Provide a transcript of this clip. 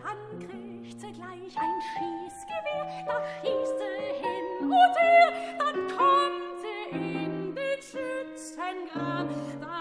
dann kriegt sie gleich ein Schießgewehr, da schießt sie hin und her, dann kommt sie in den Schützengraben, da